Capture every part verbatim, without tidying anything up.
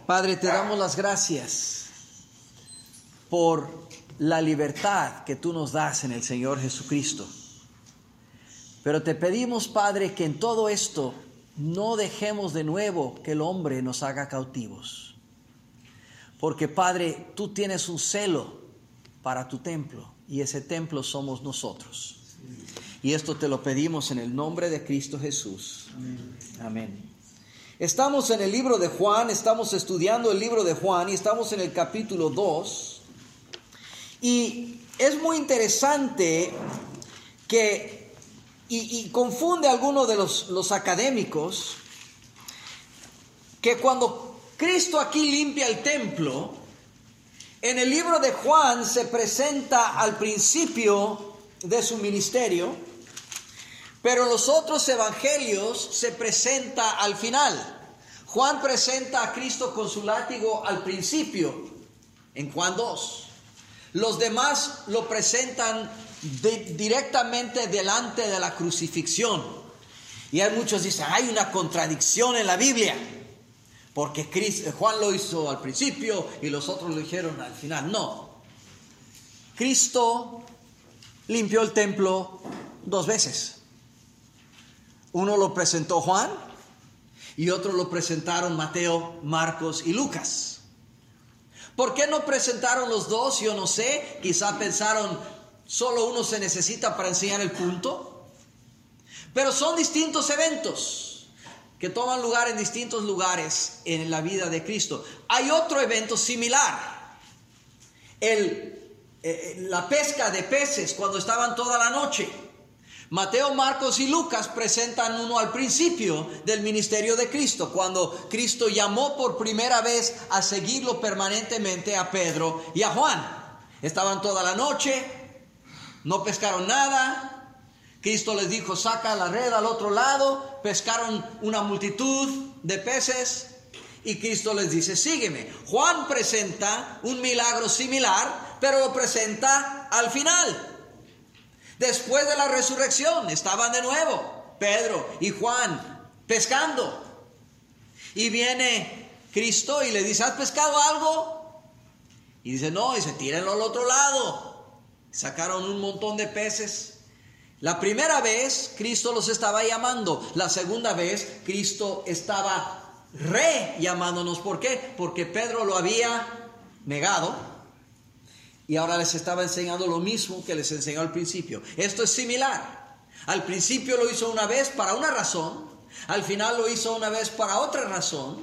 Padre, te damos las gracias por la libertad que tú nos das en el Señor Jesucristo. Pero te pedimos, Padre, que en todo esto no dejemos de nuevo que el hombre nos haga cautivos. Porque, Padre, tú tienes un celo para tu templo y ese templo somos nosotros. Y esto te lo pedimos en el nombre de Cristo Jesús. Amén. Amén. Estamos en el libro de Juan, estamos estudiando el libro de Juan y estamos en el capítulo dos. Y es muy interesante que, y, y confunde a algunos de los, los académicos, que cuando Cristo aquí limpia el templo, en el libro de Juan se presenta al principio de su ministerio, pero en los otros evangelios se presenta al final. Juan presenta a Cristo con su látigo al principio, en Juan dos. Los demás lo presentan de, directamente delante de la crucifixión. Y hay muchos que dicen, hay una contradicción en la Biblia, porque Cristo, Juan lo hizo al principio y los otros lo hicieron al final. No. Cristo limpió el templo dos veces. Uno lo presentó Juan y otro lo presentaron Mateo, Marcos y Lucas. ¿Por qué no presentaron los dos? Yo no sé. Quizá pensaron solo uno se necesita para enseñar el punto. Pero son distintos eventos que toman lugar en distintos lugares en la vida de Cristo. Hay otro evento similar. El, eh, la pesca de peces cuando estaban toda la noche. Mateo, Marcos y Lucas presentan uno al principio del ministerio de Cristo, cuando Cristo llamó por primera vez a seguirlo permanentemente a Pedro y a Juan. Estaban toda la noche, no pescaron nada. Cristo les dijo, saca la red al otro lado. Pescaron una multitud de peces y Cristo les dice, sígueme. Juan presenta un milagro similar, pero lo presenta al final. Después de la resurrección, estaban de nuevo Pedro y Juan pescando. Y viene Cristo y le dice, ¿has pescado algo? Y dice, no, dice, tírenlo al otro lado. Sacaron un montón de peces. La primera vez, Cristo los estaba llamando. La segunda vez, Cristo estaba re llamándonos. ¿Por qué? Porque Pedro lo había negado. Y ahora les estaba enseñando lo mismo que les enseñó al principio. Esto es similar. Al principio lo hizo una vez para una razón. Al final lo hizo una vez para otra razón.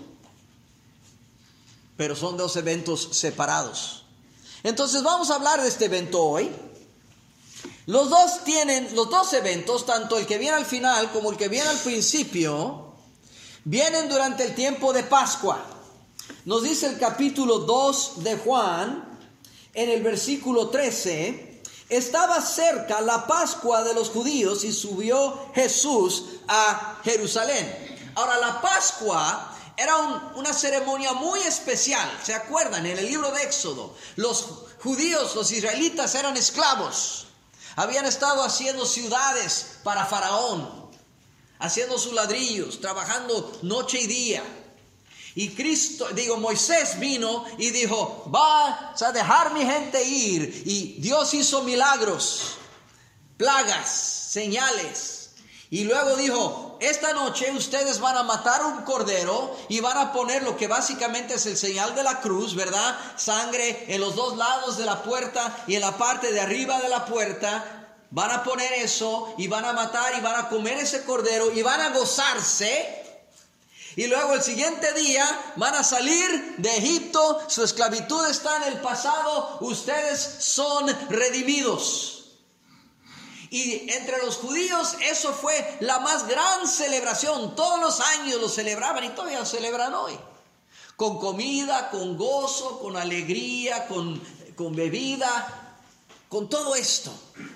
Pero son dos eventos separados. Entonces vamos a hablar de este evento hoy. Los dos tienen, los dos eventos, tanto el que viene al final como el que viene al principio, vienen durante el tiempo de Pascua. Nos dice el capítulo dos de Juan, en el versículo trece, estaba cerca la Pascua de los judíos y subió Jesús a Jerusalén. Ahora, la Pascua era un, una ceremonia muy especial. ¿Se acuerdan? En el libro de Éxodo, los judíos, los israelitas eran esclavos. Habían estado haciendo ciudades para Faraón, haciendo sus ladrillos, trabajando noche y día. Y Cristo, digo, Moisés vino y dijo, vas a dejar mi gente ir. Y Dios hizo milagros, plagas, señales. Y luego dijo, esta noche ustedes van a matar un cordero y van a poner lo que básicamente es el señal de la cruz, ¿verdad? Sangre en los dos lados de la puerta y en la parte de arriba de la puerta. Van a poner eso y van a matar y van a comer ese cordero y van a gozarse. Y luego el siguiente día van a salir de Egipto, su esclavitud está en el pasado, ustedes son redimidos. Y entre los judíos eso fue la más gran celebración, todos los años lo celebraban y todavía lo celebran hoy. Con comida, con gozo, con alegría, con, con bebida, con todo esto.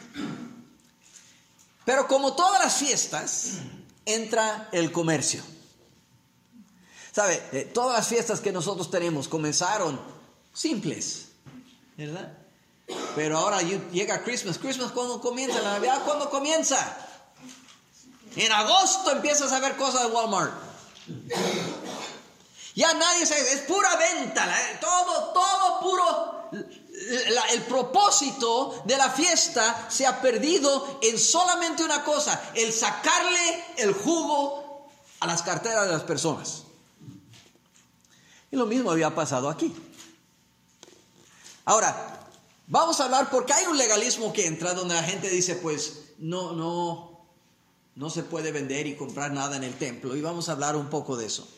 Pero como todas las fiestas, entra el comercio. ¿Sabe? Eh, todas las fiestas que nosotros tenemos comenzaron simples, ¿verdad? Pero ahora llega Christmas. Christmas, ¿cuándo comienza? La Navidad, ¿cuándo comienza? En agosto empiezas a ver cosas de Walmart. Ya nadie se... Es pura venta, todo, todo puro... La, el propósito de la fiesta se ha perdido en solamente una cosa, el sacarle el jugo a las carteras de las personas. Y lo mismo había pasado aquí. Ahora, vamos a hablar porque hay un legalismo que entra donde la gente dice, pues, no, no, no se puede vender y comprar nada en el templo. Y vamos a hablar un poco de eso.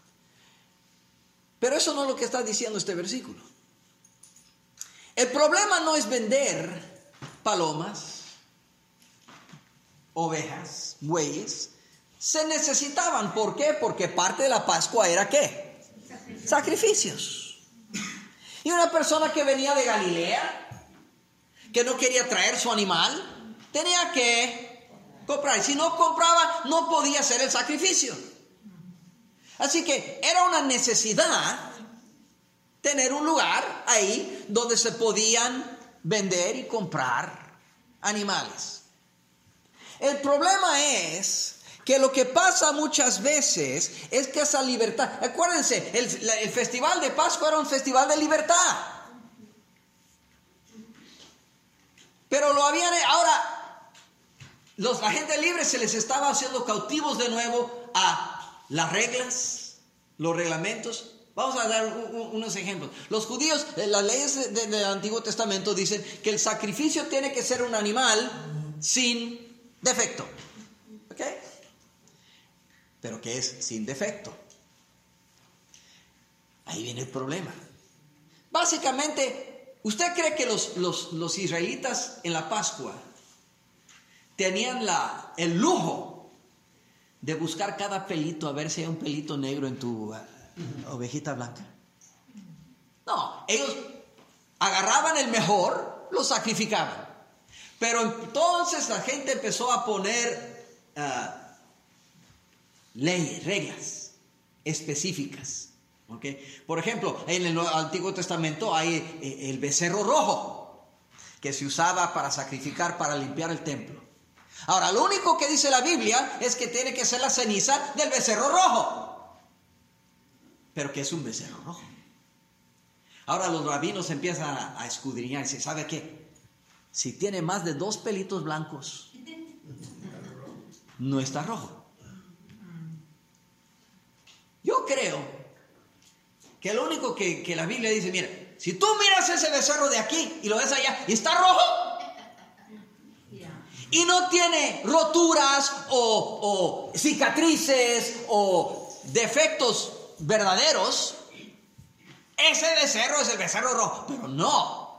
Pero eso no es lo que está diciendo este versículo. El problema no es vender palomas, ovejas, bueyes. Se necesitaban. ¿Por qué? Porque parte de la Pascua era ¿qué? Sacrificios. Sacrificios. Y una persona que venía de Galilea, que no quería traer su animal, tenía que comprar. Si no compraba, no podía hacer el sacrificio. Así que era una necesidad tener un lugar ahí donde se podían vender y comprar animales. El problema es que lo que pasa muchas veces es que esa libertad... Acuérdense, el, el festival de Pascua era un festival de libertad. Pero lo habían... Ahora, los, la gente libre se les estaba haciendo cautivos de nuevo a las reglas, los reglamentos. Vamos a dar un, un, unos ejemplos. Los judíos, las leyes de, de, del Antiguo Testamento dicen que el sacrificio tiene que ser un animal sin defecto. ¿Ok? Pero ¿qué es sin defecto? Ahí viene el problema. Básicamente, ¿usted cree que los, los, los israelitas en la Pascua tenían la, el lujo de buscar cada pelito a ver si hay un pelito negro en tu... ovejita blanca? No, ellos agarraban el mejor, lo sacrificaban. Pero entonces la gente empezó a poner uh, leyes, reglas específicas. ¿Okay? Por ejemplo, en el Antiguo Testamento hay el becerro rojo, que se usaba para sacrificar, para limpiar el templo. Ahora, lo único que dice la Biblia es que tiene que ser la ceniza del becerro rojo. Pero que es un becerro rojo. Ahora los rabinos empiezan a, a escudriñar y dicen, ¿sabe qué? Si tiene más de dos pelitos blancos, no está rojo. Yo creo que lo único que, que la Biblia dice, mira, si tú miras ese becerro de aquí y lo ves allá y está rojo y no tiene roturas o, o cicatrices o defectos verdaderos, ese becerro es el becerro rojo. Pero no.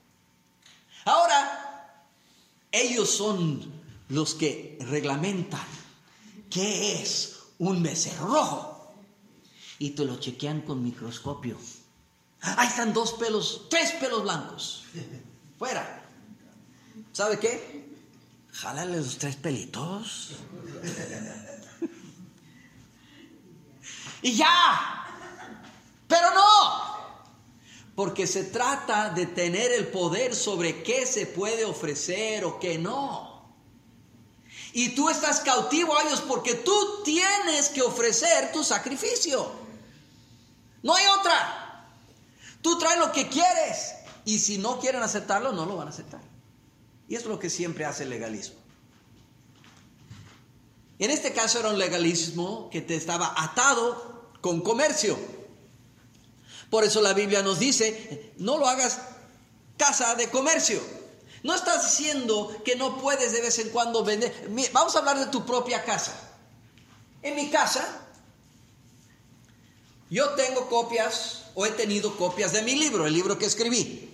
Ahora, ellos son los que reglamentan qué es un becerro rojo. Y te lo chequean con microscopio. Ahí están dos pelos, tres pelos blancos. Fuera. ¿Sabe qué? Jálale los tres pelitos. Y ya. Pero no. Porque se trata de tener el poder sobre qué se puede ofrecer o qué no. Y tú estás cautivo a ellos porque tú tienes que ofrecer tu sacrificio. No hay otra. Tú traes lo que quieres. Y si no quieren aceptarlo, no lo van a aceptar. Y es lo que siempre hace el legalismo. En este caso era un legalismo que te estaba atado con comercio. Por eso la Biblia nos dice, no lo hagas casa de comercio. No estás diciendo que no puedes de vez en cuando vender. Vamos a hablar de tu propia casa. En mi casa, yo tengo copias, o he tenido copias de mi libro, el libro que escribí.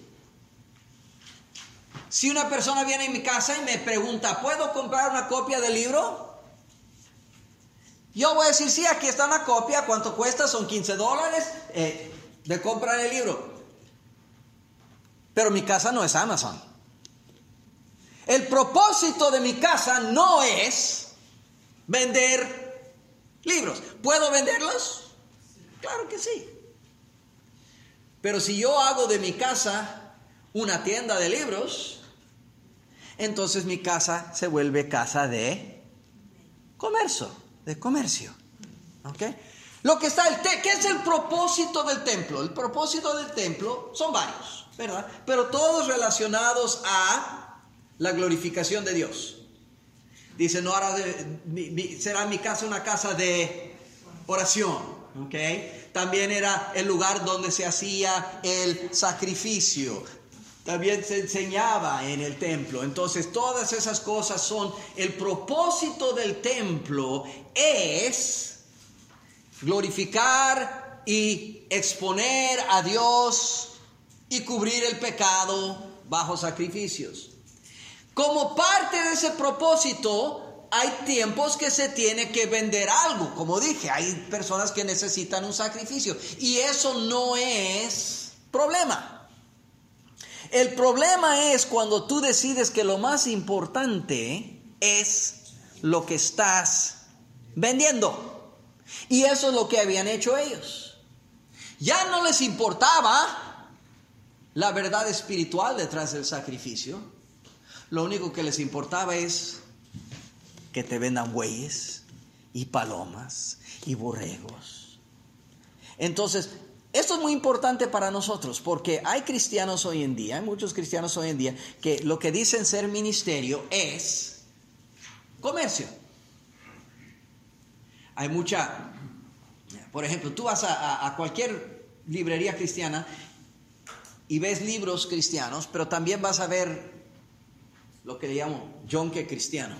Si una persona viene a mi casa y me pregunta, ¿puedo comprar una copia del libro? Yo voy a decir, sí, aquí está una copia. ¿Cuánto cuesta? Son quince dólares eh, de comprar el libro. Pero mi casa no es Amazon. El propósito de mi casa no es vender libros. ¿Puedo venderlos? Claro que sí. Pero si yo hago de mi casa una tienda de libros, entonces mi casa se vuelve casa de comercio, de comercio. ¿Ok? Lo que está el te- ¿qué es el propósito del templo? El propósito del templo son varios, ¿verdad? Pero todos relacionados a la glorificación de Dios. Dice, no hará de, mi, mi, será mi casa una casa de oración, ¿ok? También era el lugar donde se hacía el sacrificio. También se enseñaba en el templo. Entonces, todas esas cosas son, el propósito del templo es glorificar y exponer a Dios y cubrir el pecado bajo sacrificios. Como parte de ese propósito, hay tiempos que se tiene que vender algo. Como dije, hay personas que necesitan un sacrificio. Y eso no es problema. El problema es cuando tú decides que lo más importante es lo que estás vendiendo. Y eso es lo que habían hecho ellos. Ya no les importaba la verdad espiritual detrás del sacrificio. Lo único que les importaba es que te vendan bueyes y palomas y borregos. Entonces, esto es muy importante para nosotros porque hay cristianos hoy en día, hay muchos cristianos hoy en día que lo que dicen ser ministerio es comercio. Hay mucha, por ejemplo, tú vas a, a, a cualquier librería cristiana y ves libros cristianos, pero también vas a ver lo que le llamo yonque cristiano.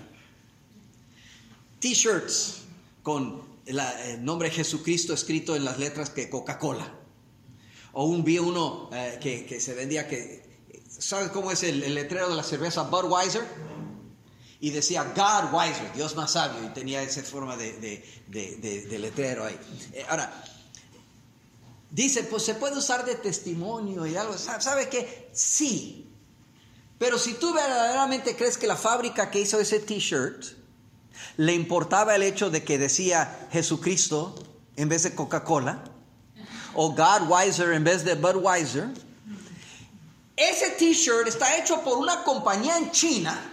T-shirts con la, el nombre Jesucristo escrito en las letras de Coca-Cola. O un vi uno eh, que, que se vendía que, ¿sabes cómo es el, el letrero de la cerveza Budweiser? Y decía God Wiser, Dios más sabio, y tenía esa forma de, de, de, de, de letrero ahí. Eh, ahora, dice, pues se puede usar de testimonio y algo, ¿sabe qué? Sí. Pero si tú verdaderamente crees que la fábrica que hizo ese t-shirt le importaba el hecho de que decía Jesucristo en vez de Coca-Cola, o God Wiser en vez de Budweiser, ese t-shirt está hecho por una compañía en China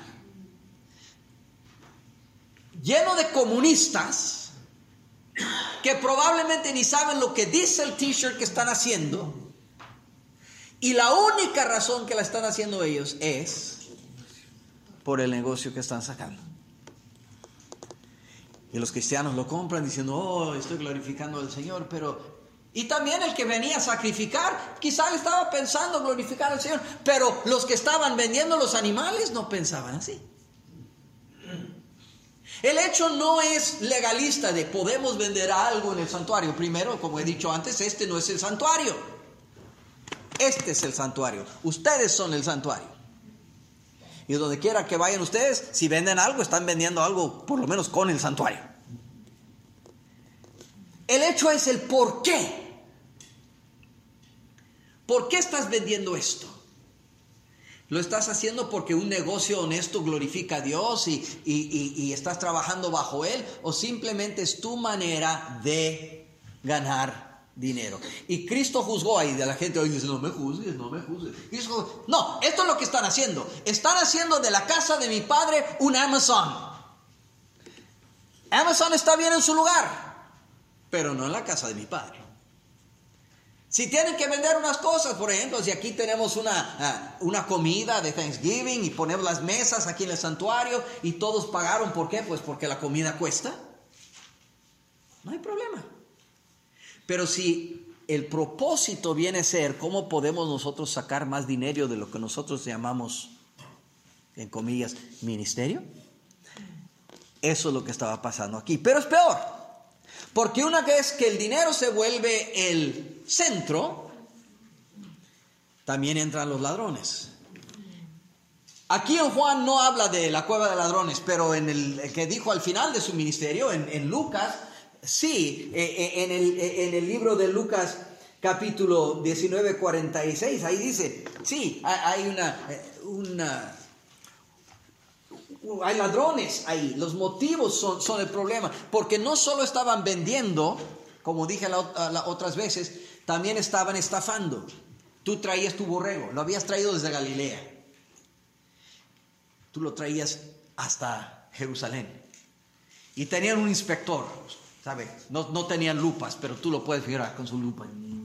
lleno de comunistas que probablemente ni saben lo que dice el t-shirt que están haciendo. Y la única razón que la están haciendo ellos es por el negocio que están sacando. Y los cristianos lo compran diciendo, oh, estoy glorificando al Señor, pero... Y también el que venía a sacrificar, quizá estaba pensando glorificar al Señor, pero los que estaban vendiendo los animales no pensaban así. El hecho no es legalista de podemos vender algo en el santuario. Primero, como he dicho antes, este no es el santuario. Este es el santuario. Ustedes son el santuario. Y donde quiera que vayan ustedes, si venden algo, están vendiendo algo por lo menos con el santuario. El hecho es el por qué. ¿Por qué estás vendiendo esto? ¿Lo estás haciendo porque un negocio honesto glorifica a Dios y, y, y, y estás trabajando bajo Él? ¿O simplemente es tu manera de ganar dinero? Y Cristo juzgó ahí de la gente, hoy dice, no me juzgues, no me juzgues. Cristo, no, esto es lo que están haciendo. Están haciendo de la casa de mi padre un Amazon. Amazon está bien en su lugar, pero no en la casa de mi padre. Si tienen que vender unas cosas, por ejemplo, si aquí tenemos una, uh, una comida de Thanksgiving y ponemos las mesas aquí en el santuario y todos pagaron, ¿por qué? Pues porque la comida cuesta. No hay problema. Pero si el propósito viene a ser cómo podemos nosotros sacar más dinero de lo que nosotros llamamos, en comillas, ministerio, eso es lo que estaba pasando aquí. Pero es peor, porque una vez que el dinero se vuelve el centro, también entran los ladrones. Aquí en Juan no habla de la cueva de ladrones, pero en el que dijo al final de su ministerio, en, en Lucas, sí, en el, en el libro de Lucas capítulo diecinueve, cuarenta y seis, ahí dice, sí, hay una, una hay ladrones ahí, los motivos son, son el problema, porque no solo estaban vendiendo, como dije la, la, otras veces, también estaban estafando. Tú traías tu borrego, lo habías traído desde Galilea, tú lo traías hasta Jerusalén y tenían un inspector. ¿sabe? No, no tenían lupas, pero tú lo puedes fijar con su lupa.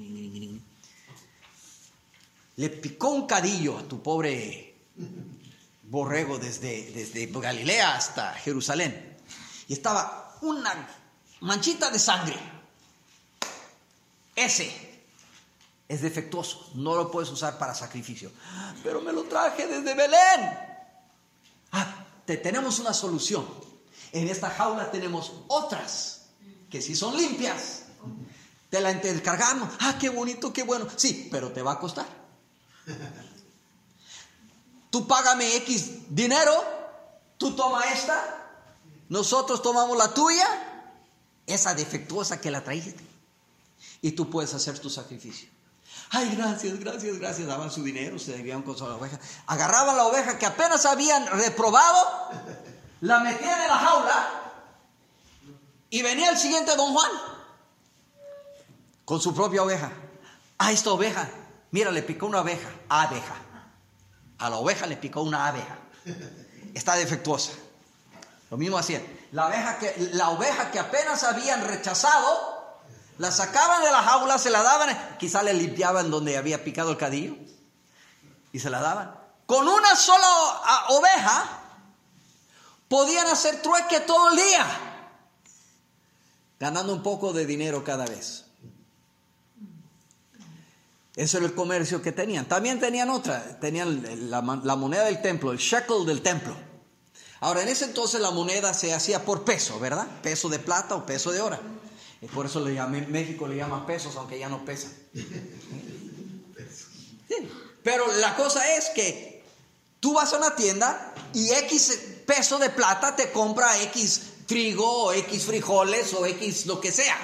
Le picó un cadillo a tu pobre borrego desde, desde Galilea hasta Jerusalén. Y estaba una manchita de sangre. Ese es defectuoso, no lo puedes usar para sacrificio. Pero me lo traje desde Belén. Ah, te, tenemos una solución. En esta jaula tenemos otras que sí son limpias. Te la encargamos. Ah, qué bonito, qué bueno. Sí, pero te va a costar. Tú págame X dinero, tú toma esta, nosotros tomamos la tuya, esa defectuosa que la trajiste, y tú puedes hacer tu sacrificio. Ay, gracias, gracias, gracias. Daban su dinero, se debían con la oveja. Agarraban la oveja que apenas habían reprobado, la metían en la jaula, y venía el siguiente don Juan con su propia oveja. Ah, esta oveja, mira, le picó una abeja, abeja. A la oveja le picó una abeja. Está defectuosa. Lo mismo hacían. La oveja que, la oveja que apenas habían rechazado, la sacaban de la jaula, se la daban, quizá le limpiaban donde había picado el cadillo y se la daban. Con una sola oveja podían hacer trueque todo el día, ganando un poco de dinero cada vez. Ese era el comercio que tenían. También tenían otra, tenían la, la moneda del templo, el shekel del templo. Ahora, en ese entonces la moneda se hacía por peso, ¿verdad? Peso de plata o peso de oro. Y por eso le llamé, México le llama pesos, aunque ya no pesan. Sí. Pero la cosa es que tú vas a una tienda y X peso de plata te compra X trigo o X frijoles o X lo que sea.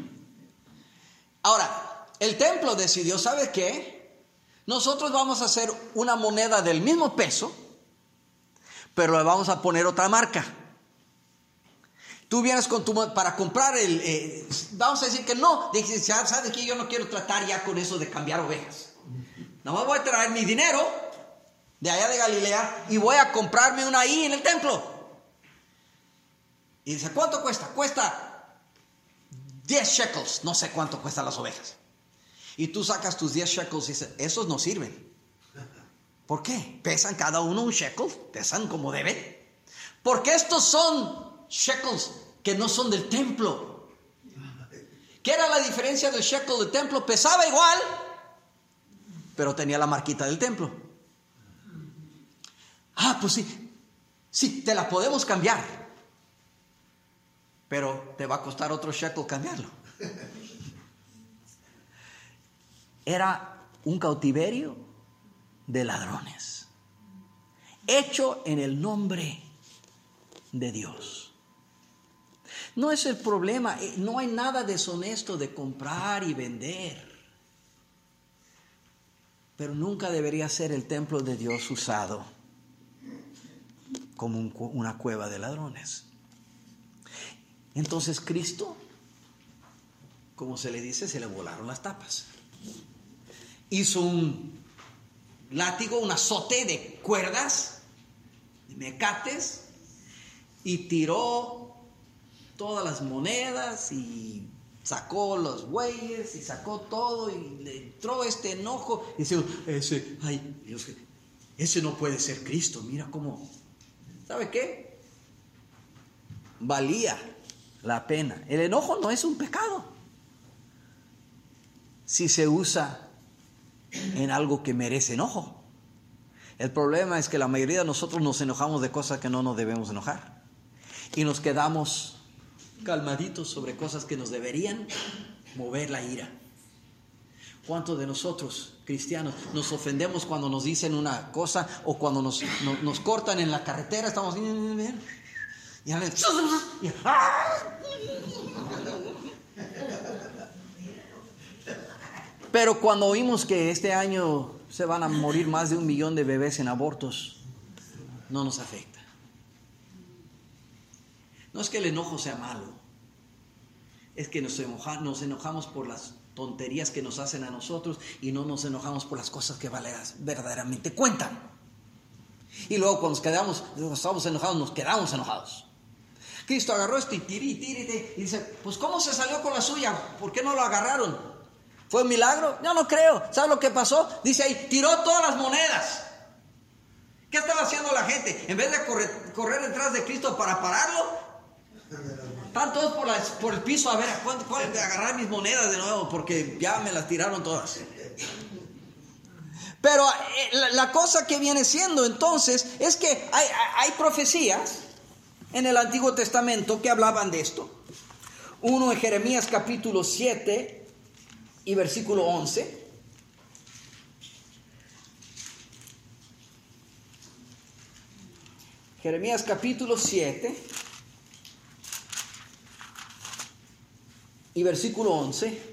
Ahora, el templo decidió, ¿sabes qué? Nosotros vamos a hacer una moneda del mismo peso, pero le vamos a poner otra marca. Tú vienes con tu para comprar el... Eh, vamos a decir que no. Dices, ¿sabes qué? Yo no quiero tratar ya con eso de cambiar ovejas. Nada más voy a traer mi dinero de allá de Galilea y voy a comprarme una ahí en el templo. Y dice, ¿cuánto cuesta? Cuesta diez shekels. No sé cuánto cuestan las ovejas. Y tú sacas tus diez shekels y dices, esos no sirven. ¿Por qué? Pesan cada uno un shekel, pesan como deben. Porque estos son shekels que no son del templo. ¿Qué era la diferencia del shekel del templo? Pesaba igual, pero tenía la marquita del templo. Ah, pues sí, sí, te la podemos cambiar, pero te va a costar otro shekel cambiarlo. Era un cautiverio de ladrones, hecho en el nombre de Dios. No es el problema, no hay nada deshonesto de comprar y vender, pero nunca debería ser el templo de Dios usado como un, una cueva de ladrones. Entonces Cristo, como se le dice, se le volaron las tapas. Hizo un látigo, un azote de cuerdas, de mecates, y tiró todas las monedas y sacó los bueyes y sacó todo y le entró este enojo y dice, ese, ay, Dios, ese no puede ser Cristo. Mira cómo, ¿sabe qué? Valía la pena. El enojo no es un pecado si se usa en algo que merece enojo. El problema es que la mayoría de nosotros nos enojamos de cosas que no nos debemos enojar y nos quedamos calmaditos sobre cosas que nos deberían mover la ira. ¿Cuántos de nosotros, cristianos, nos ofendemos cuando nos dicen una cosa o cuando nos, no, nos cortan en la carretera? Estamos y a y, pero cuando oímos que este año se van a morir más de un millón de bebés en abortos, no nos afecta. No es que el enojo sea malo, es que nos, enoja, nos enojamos por las tonterías que nos hacen a nosotros y no nos enojamos por las cosas que verdaderamente cuentan. Y luego cuando nos quedamos, estamos enojados, nos quedamos enojados. Cristo agarró esto y tiri, tiri, tiri, y dice, pues ¿cómo se salió con la suya? ¿Por qué no lo agarraron? ¿Fue un milagro? Yo no creo. ¿Sabe lo que pasó? Dice ahí, tiró todas las monedas. ¿Qué estaba haciendo la gente? En vez de correr, correr detrás de Cristo para pararlo, están todos por, la, por el piso a ver, ¿cuál, cuál de agarrar mis monedas de nuevo? Porque ya me las tiraron todas. Pero eh, la, la cosa que viene siendo entonces es que hay, hay profecías en el Antiguo Testamento que hablaban de esto. Uno en Jeremías capítulo siete y versículo once. Jeremías capítulo siete y versículo once.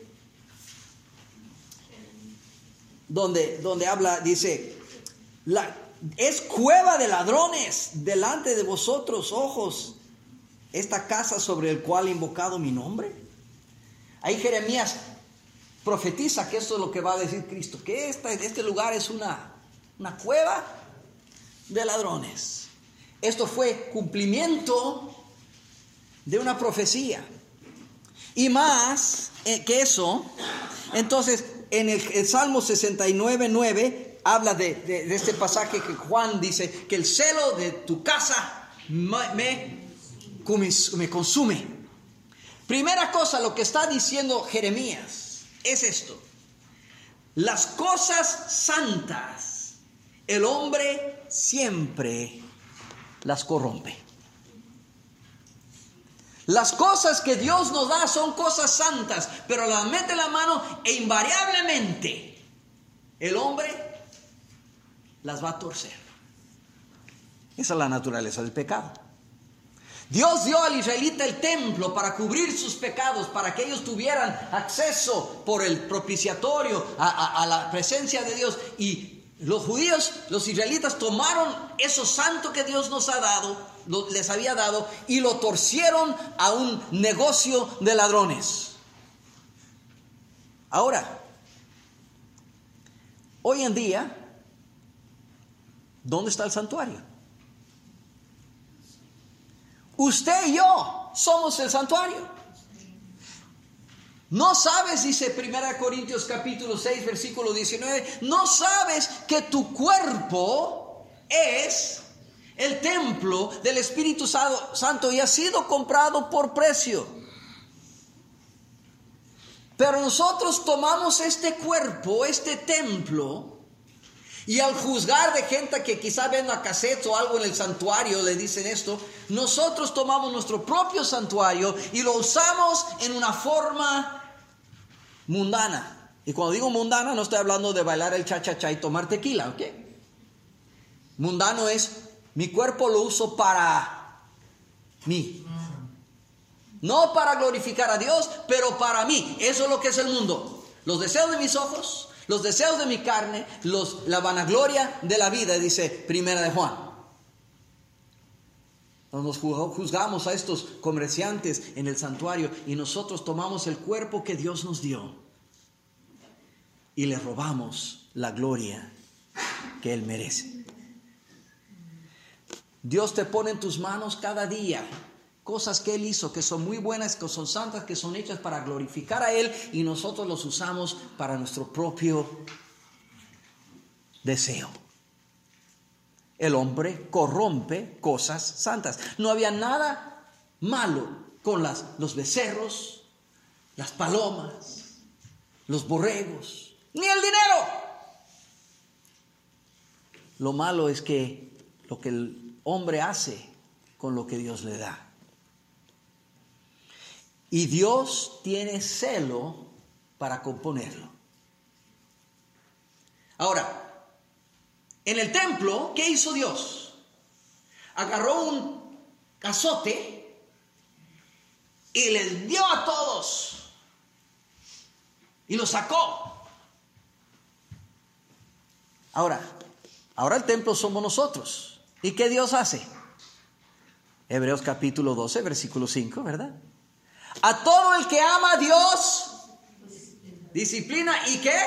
Donde, donde habla, dice, la, es cueva de ladrones delante de vosotros, ojos, esta casa sobre el cual he invocado mi nombre. Ahí Jeremías profetiza que esto es lo que va a decir Cristo, que esta, este lugar es una, una cueva de ladrones. Esto fue cumplimiento de una profecía. Y más que eso, entonces, en el, el Salmo sesenta y nueve, nueve habla de, de, de este pasaje que Juan dice que el celo de tu casa me, me, me consume. Primera cosa, lo que está diciendo Jeremías es esto: las cosas santas, el hombre siempre las corrompe. Las cosas que Dios nos da son cosas santas, pero las mete en la mano e invariablemente el hombre las va a torcer. Esa es la naturaleza del pecado. Dios dio al israelita el templo para cubrir sus pecados, para que ellos tuvieran acceso por el propiciatorio a, a, a la presencia de Dios. Y los judíos, los israelitas, tomaron eso santo que Dios nos ha dado, lo, les había dado, y lo torcieron a un negocio de ladrones. Ahora, hoy en día, ¿dónde está el santuario? Usted y yo somos el santuario. No sabes, dice primera Corintios capítulo seis, versículo diecinueve, no sabes que tu cuerpo es el templo del Espíritu Santo y ha sido comprado por precio. Pero nosotros tomamos este cuerpo, este templo, y al juzgar de gente que quizá ven la cassette o algo en el santuario, le dicen esto, nosotros tomamos nuestro propio santuario y lo usamos en una forma mundana. Y cuando digo mundana, no estoy hablando de bailar el cha-cha-cha y tomar tequila, ¿ok? Mundano es, mi cuerpo lo uso para mí. No para glorificar a Dios, pero para mí. Eso es lo que es el mundo. Los deseos de mis ojos, los deseos de mi carne, los, la vanagloria de la vida, dice Primera de Juan. Nos juzgamos a estos comerciantes en el santuario y nosotros tomamos el cuerpo que Dios nos dio y le robamos la gloria que Él merece. Dios te pone en tus manos cada día cosas que Él hizo, que son muy buenas, que son santas, que son hechas para glorificar a Él, y nosotros los usamos para nuestro propio deseo. El hombre corrompe cosas santas. No había nada malo con las, los becerros, las palomas, los borregos, ni el dinero. Lo malo es que lo que el hombre hace con lo que Dios le da. Y Dios tiene celo para componerlo. Ahora, en el templo, ¿qué hizo Dios? Agarró un azote y les dio a todos y los sacó. Ahora, ahora el templo somos nosotros. ¿Y qué Dios hace? Hebreos capítulo doce, versículo cinco, ¿verdad? A todo el que ama a Dios, disciplina y ¿qué?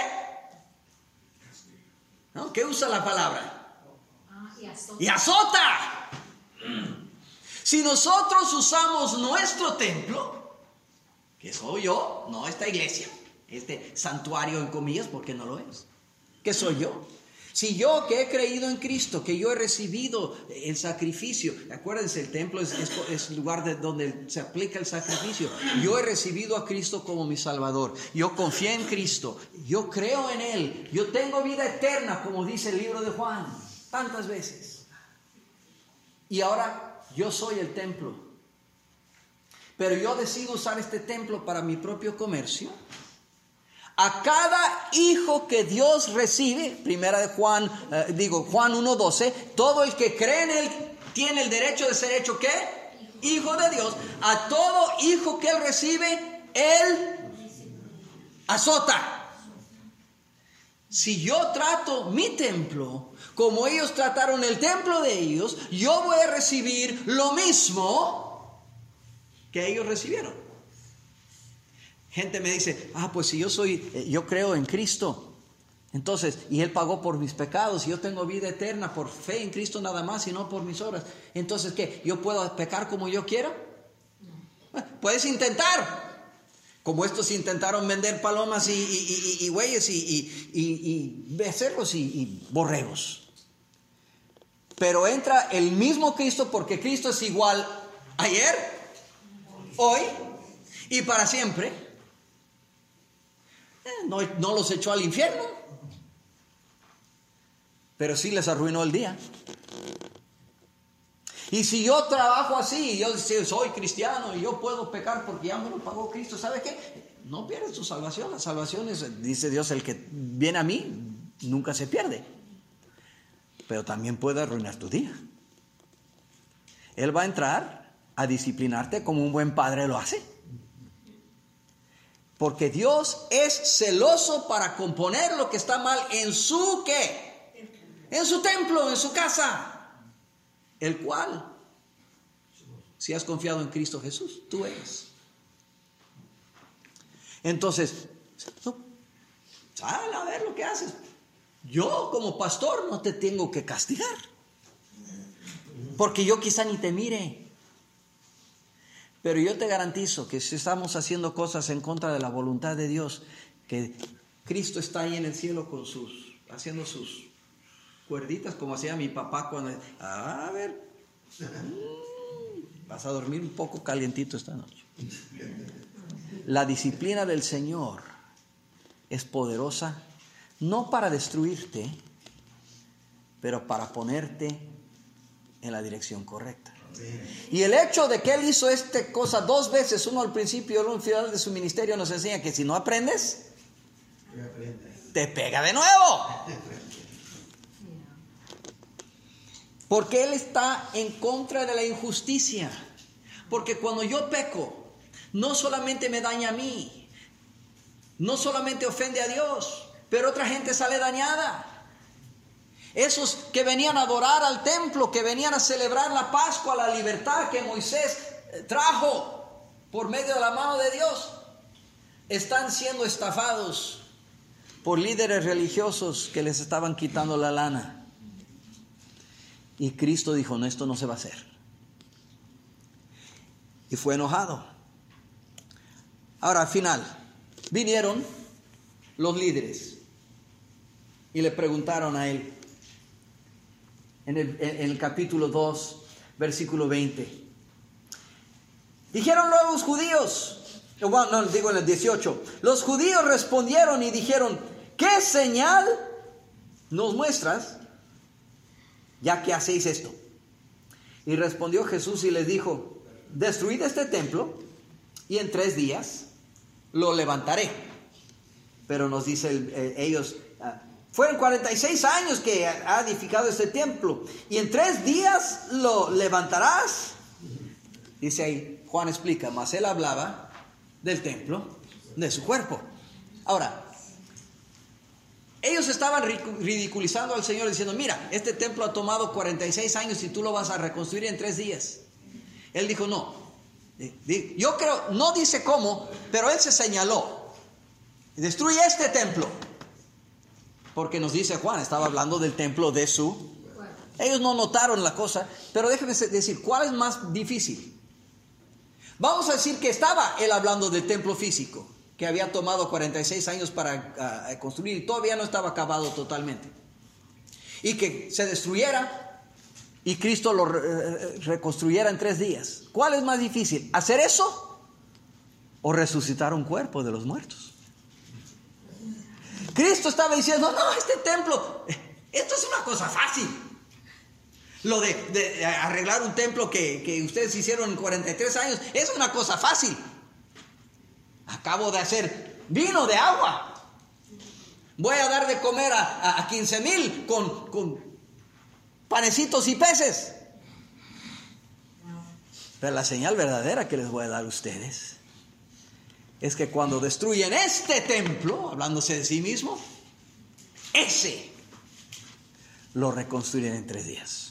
¿No? ¿Qué usa la palabra? Y azota. Si nosotros usamos nuestro templo, que soy yo, no esta iglesia, este santuario en comillas, porque no lo es, que soy yo. Si yo que he creído en Cristo, que yo he recibido el sacrificio, acuérdense, el templo es, es, es lugar de donde se aplica el sacrificio. Yo he recibido a Cristo como mi Salvador. Yo confié en Cristo. Yo creo en Él. Yo tengo vida eterna, como dice el libro de Juan, tantas veces. Y ahora yo soy el templo. Pero yo decido usar este templo para mi propio comercio. A cada hijo que Dios recibe, primera de Juan, eh, digo Juan uno doce, todo el que cree en Él tiene el derecho de ser hecho ¿qué? Hijo de Dios. A todo hijo que Él recibe, Él azota. Si yo trato mi templo como ellos trataron el templo de ellos, yo voy a recibir lo mismo que ellos recibieron. Gente me dice, ah, pues si yo soy, yo creo en Cristo, entonces, y Él pagó por mis pecados, y yo tengo vida eterna por fe en Cristo nada más y no por mis obras. Entonces, ¿qué? ¿Yo puedo pecar como yo quiera? Bueno, puedes intentar, como estos intentaron vender palomas y, y, y, y bueyes y, y, y, y becerros y, y borregos. Pero entra el mismo Cristo, porque Cristo es igual ayer, hoy y para siempre. No, no los echó al infierno, pero sí les arruinó el día. Y si yo trabajo así, y yo soy cristiano y yo puedo pecar porque ya me lo pagó Cristo, ¿sabe qué? No pierdes tu salvación. La salvación es, dice Dios, el que viene a mí nunca se pierde, pero también puede arruinar tu día. Él va a entrar a disciplinarte como un buen padre lo hace. Porque Dios es celoso para componer lo que está mal en su ¿qué? En su templo, en su casa. El cual, si has confiado en Cristo Jesús, tú eres. Entonces, no, sal a ver lo que haces. Yo como pastor no te tengo que castigar. Porque yo quizá ni te mire. Pero yo te garantizo que si estamos haciendo cosas en contra de la voluntad de Dios, que Cristo está ahí en el cielo con sus, haciendo sus cuerditas, como hacía mi papá cuando, a ver, vas a dormir un poco calientito esta noche. La disciplina del Señor es poderosa, no para destruirte, pero para ponerte en la dirección correcta. Y el hecho de que Él hizo esta cosa dos veces, uno al principio y otro al final de su ministerio, nos enseña que si no aprendes, te pega de nuevo. Porque Él está en contra de la injusticia. Porque cuando yo peco, no solamente me daña a mí, no solamente ofende a Dios, pero otra gente sale dañada. Esos que venían a adorar al templo, que venían a celebrar la Pascua, la libertad que Moisés trajo por medio de la mano de Dios, están siendo estafados por líderes religiosos que les estaban quitando la lana. Y Cristo dijo, no, esto no se va a hacer. Y fue enojado. Ahora, al final, vinieron los líderes y le preguntaron a él, en el, en el capítulo dos, versículo veinte. Dijeron luego los judíos, bueno, no, digo en el dieciocho, los judíos respondieron y dijeron, ¿qué señal nos muestras, ya que hacéis esto? Y respondió Jesús y les dijo, destruid este templo y en tres días lo levantaré. Pero nos dice el, eh, ellos, ah, fueron cuarenta y seis años que ha edificado este templo y en tres días lo levantarás. Dice ahí, Juan explica, mas él hablaba del templo de su cuerpo. Ahora, ellos estaban ridiculizando al Señor diciendo, mira, este templo ha tomado cuarenta y seis años y tú lo vas a reconstruir en tres días. Él dijo, no, yo creo, no dice cómo, pero él se señaló, destruye este templo. Porque nos dice Juan, estaba hablando del templo de su Ellos no notaron la cosa, pero déjenme decir, ¿cuál es más difícil? Vamos a decir que estaba él hablando del templo físico, que había tomado cuarenta y seis años para uh, construir y todavía no estaba acabado totalmente. Y que se destruyera y Cristo lo re- reconstruyera en tres días. ¿Cuál es más difícil? ¿Hacer eso o resucitar un cuerpo de los muertos? Cristo estaba diciendo, no, este templo, esto es una cosa fácil. Lo de, de arreglar un templo que, que ustedes hicieron en cuarenta y tres años, es una cosa fácil. Acabo de hacer vino de agua. Voy a dar de comer a, a, a quince mil con, con panecitos y peces. Pero la señal verdadera que les voy a dar a ustedes es que cuando destruyen este templo, hablándose de sí mismo, ese lo reconstruyen en tres días.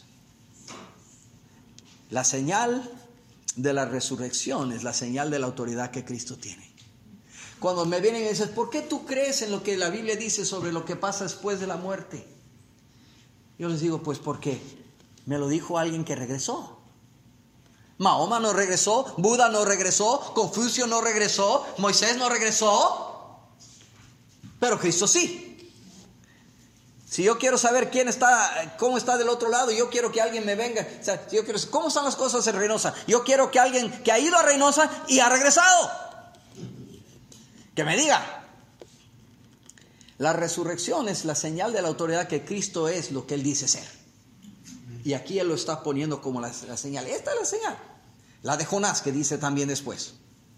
La señal de la resurrección es la señal de la autoridad que Cristo tiene. Cuando me vienen y me dicen, ¿por qué tú crees en lo que la Biblia dice sobre lo que pasa después de la muerte? Yo les digo, pues porque me lo dijo alguien que regresó. Mahoma no regresó, Buda no regresó, Confucio no regresó, Moisés no regresó, pero Cristo sí. Si yo quiero saber quién está, cómo está del otro lado, yo quiero que alguien me venga. O sea, yo quiero saber cómo están las cosas en Reynosa. Yo quiero que alguien que ha ido a Reynosa y ha regresado, que me diga. La resurrección es la señal de la autoridad que Cristo es lo que Él dice ser. Y aquí Él lo está poniendo como la, la señal. Esta es la señal. La de Jonás, que dice también después.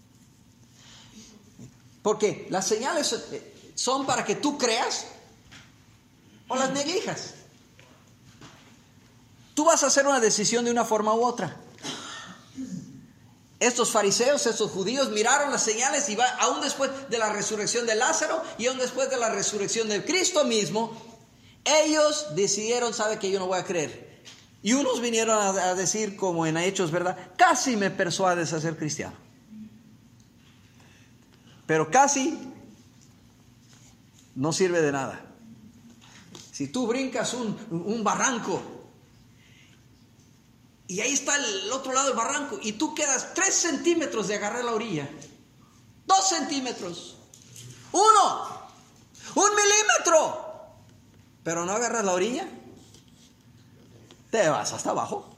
Porque las señales son para que tú creas o las neglijas. Tú vas a hacer una decisión de una forma u otra. Estos fariseos, estos judíos miraron las señales y va, aún después de la resurrección de Lázaro y aún después de la resurrección de Cristo mismo, ellos decidieron, sabe que yo no voy a creer. Y unos vinieron a, a decir, como en Hechos, ¿verdad? Casi me persuades a ser cristiano. Pero casi no sirve de nada. Si tú brincas un, un barranco y ahí está el otro lado del barranco y tú quedas tres centímetros de agarrar la orilla, dos centímetros, uno, un milímetro, pero no agarras la orilla, te vas hasta abajo.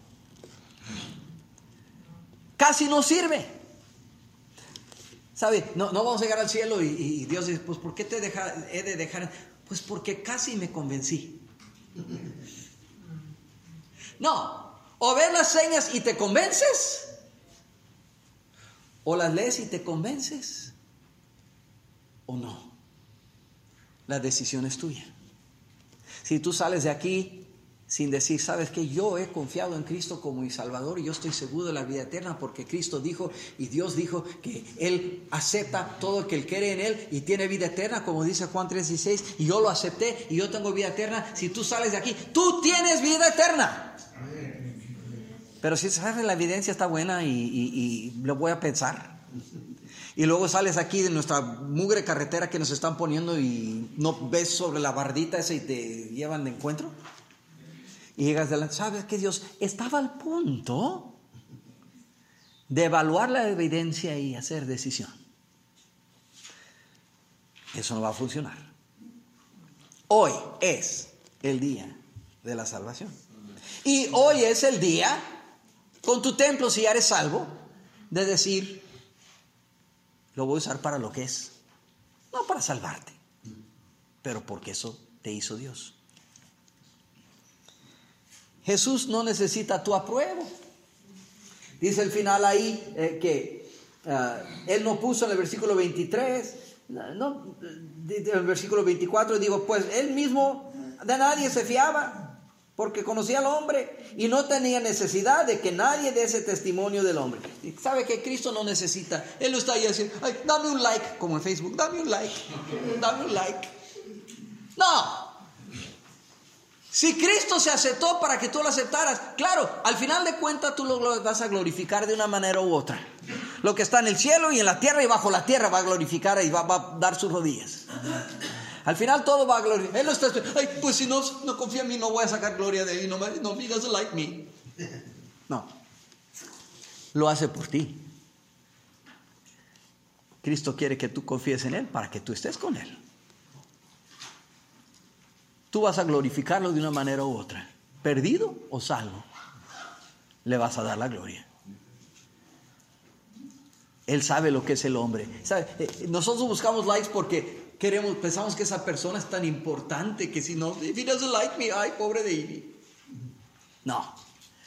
Casi no sirve. ¿Sabe? No, no vamos a llegar al cielo y, y Dios dice, pues ¿por qué te deja, he de dejar? Pues porque casi me convencí. No, o ves las señas y te convences, o las lees y te convences, o no. La decisión es tuya. Si tú sales de aquí sin decir, sabes que yo he confiado en Cristo como mi Salvador y yo estoy seguro de la vida eterna porque Cristo dijo y Dios dijo que Él acepta todo el que Él quiere en Él y tiene vida eterna, como dice Juan tres dieciséis, y yo lo acepté y yo tengo vida eterna. Si tú sales de aquí, tú tienes vida eterna. Pero si sabes, la evidencia está buena y, y, y lo voy a pensar. Y luego sales aquí de nuestra mugre carretera que nos están poniendo y no ves sobre la bardita esa y te llevan de encuentro. Y llegas delante, ¿sabes que Dios estaba al punto de evaluar la evidencia y hacer decisión? Eso no va a funcionar. Hoy es el día de la salvación. Y hoy es el día, con tu templo, si ya eres salvo, de decir, lo voy a usar para lo que es. No para salvarte, pero porque eso te hizo Dios. Jesús no necesita tu apruebo. Dice el final ahí eh, que uh, Él no puso en el versículo veintitrés, no, en el versículo veinticuatro, digo, pues Él mismo de nadie se fiaba, porque conocía al hombre y no tenía necesidad de que nadie dé ese testimonio del hombre. Y sabe que Cristo no necesita. Él no está ahí diciendo, ay, dame un like, como en Facebook, dame un like, dame un like. No. Si Cristo se aceptó para que tú lo aceptaras, claro, al final de cuentas tú lo vas a glorificar de una manera u otra. Lo que está en el cielo y en la tierra y bajo la tierra va a glorificar y va, va a dar sus rodillas. Al final todo va a glorificar. Él no está, ay, pues si no, no confía en mí, no voy a sacar gloria de ahí. No, no, he doesn't like me. No. Lo hace por ti. Cristo quiere que tú confíes en Él para que tú estés con Él. Tú vas a glorificarlo de una manera u otra. Perdido o salvo, le vas a dar la gloria. Él sabe lo que es el hombre. ¿Sabe? Nosotros buscamos likes porque queremos, pensamos que esa persona es tan importante que si no, if he doesn't like me, ay, pobre David. No.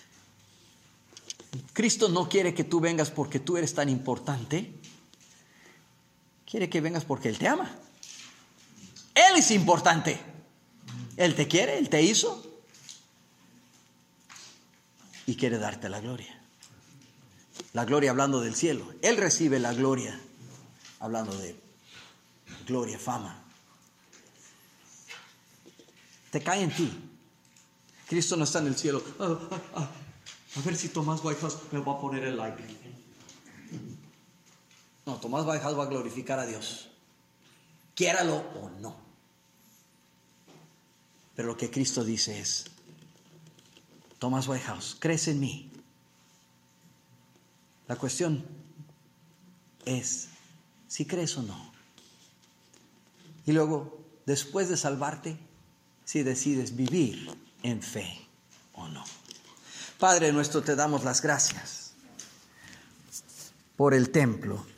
Cristo no quiere que tú vengas porque tú eres tan importante. Quiere que vengas porque Él te ama. Él es importante. Él te quiere, Él te hizo. Y quiere darte la gloria. La gloria hablando del cielo. Él recibe la gloria hablando de gloria, fama. Te cae en ti. Cristo no está en el cielo. Ah, ah, ah. A ver si Tomás Whitehouse me va a poner el like. No, Tomás Whitehouse va a glorificar a Dios. Quiéralo o no. Pero lo que Cristo dice es: Tomás Whitehouse, ¿crees en mí? La cuestión es si crees o no. Y luego, después de salvarte, si decides vivir en fe o no. Padre nuestro, te damos las gracias por el templo.